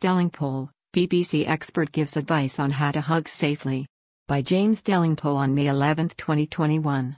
Delingpole, BBC expert gives advice on how to hug safely. By James Delingpole on May 11, 2021.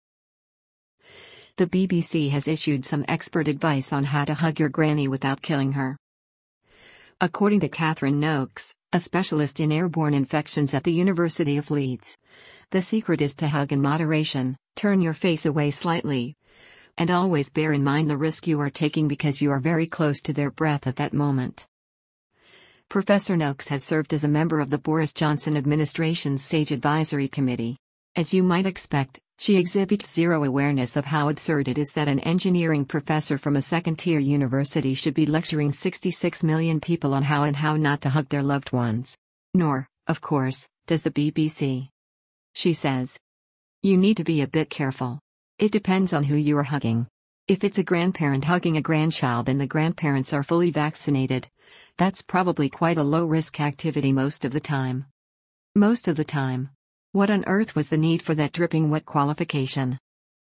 The BBC has issued some expert advice on how to hug your granny without killing her. According to Catherine Noakes, a specialist in airborne infections at the University of Leeds, the secret is to hug in moderation, turn your face away slightly, and always bear in mind the risk you are taking because you are very close to their breath at that moment. Professor Noakes has served as a member of the Boris Johnson administration's SAGE Advisory Committee. As you might expect, she exhibits zero awareness of how absurd it is that an engineering professor from a second-tier university should be lecturing 66 million people on how and how not to hug their loved ones. Nor, of course, does the BBC. She says, "You need to be a bit careful. It depends on who you are hugging. If it's a grandparent hugging a grandchild and the grandparents are fully vaccinated, that's probably quite a low-risk activity most of the time." Most of the time. What on earth was the need for that dripping wet qualification?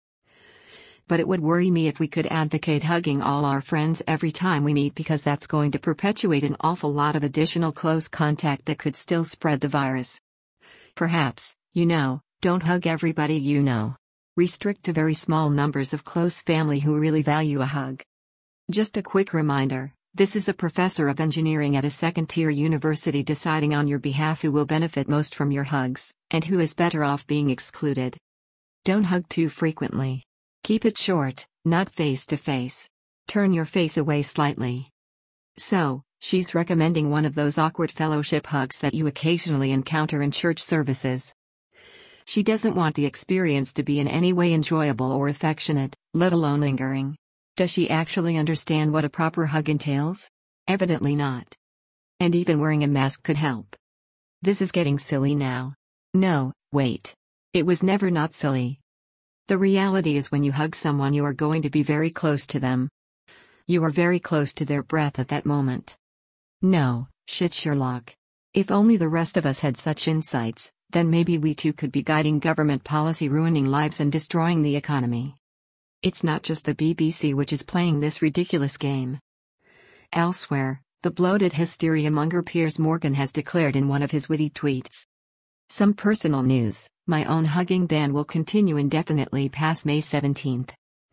But it would worry me if we could advocate hugging all our friends every time we meet, because that's going to perpetuate an awful lot of additional close contact that could still spread the virus. Perhaps, don't hug everybody you know. Restrict to very small numbers of close family who really value a hug. Just a quick reminder, this is a professor of engineering at a second-tier university deciding on your behalf who will benefit most from your hugs, and who is better off being excluded. Don't hug too frequently. Keep it short, not face to face. Turn your face away slightly. So, she's recommending one of those awkward fellowship hugs that you occasionally encounter in church services. She doesn't want the experience to be in any way enjoyable or affectionate, let alone lingering. Does she actually understand what a proper hug entails? Evidently not. And even wearing a mask could help. This is getting silly now. No, wait. It was never not silly. The reality is when you hug someone you are going to be very close to them. You are very close to their breath at that moment. No, shit Sherlock. If only the rest of us had such insights, then maybe we too could be guiding government policy ruining lives and destroying the economy. It's not just the BBC which is playing this ridiculous game. Elsewhere, the bloated hysteria-monger Piers Morgan has declared in one of his witty tweets. Some personal news: my own hugging ban will continue indefinitely past May 17th.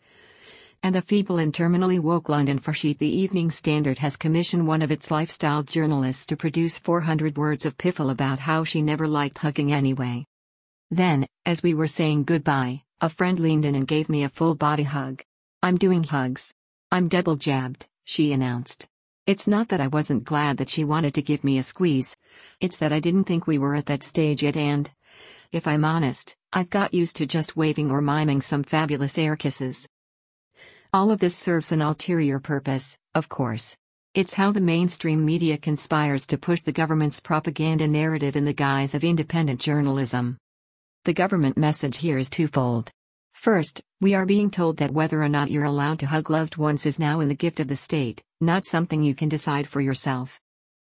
And the feeble and terminally woke London Forsheet The Evening Standard has commissioned one of its lifestyle journalists to produce 400 words of piffle about how she never liked hugging anyway. Then, as we were saying goodbye, a friend leaned in and gave me a full-body hug. "I'm doing hugs. I'm double-jabbed," she announced. It's not that I wasn't glad that she wanted to give me a squeeze. It's that I didn't think we were at that stage yet, and, if I'm honest, I've got used to just waving or miming some fabulous air kisses. All of this serves an ulterior purpose, of course. It's how the mainstream media conspires to push the government's propaganda narrative in the guise of independent journalism. The government message here is twofold. First, we are being told that whether or not you're allowed to hug loved ones is now in the gift of the state, not something you can decide for yourself.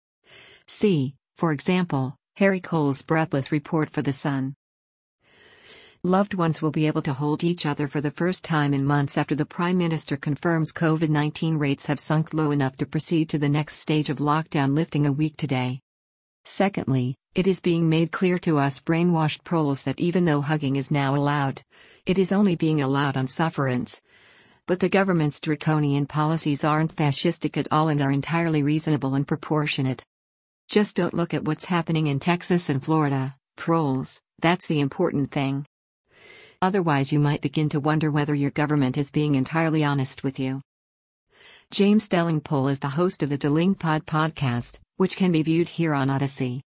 See, for example, Harry Cole's breathless report for The Sun. Loved ones will be able to hold each other for the first time in months after the Prime Minister confirms COVID-19 rates have sunk low enough to proceed to the next stage of lockdown lifting a week today. Secondly, it is being made clear to us brainwashed proles that even though hugging is now allowed, it is only being allowed on sufferance. But the government's draconian policies aren't fascistic at all and are entirely reasonable and proportionate. Just don't look at what's happening in Texas and Florida, proles, that's the important thing. Otherwise you might begin to wonder whether your government is being entirely honest with you. James Delingpole is the host of the Delingpod podcast, which can be viewed here on Odyssey.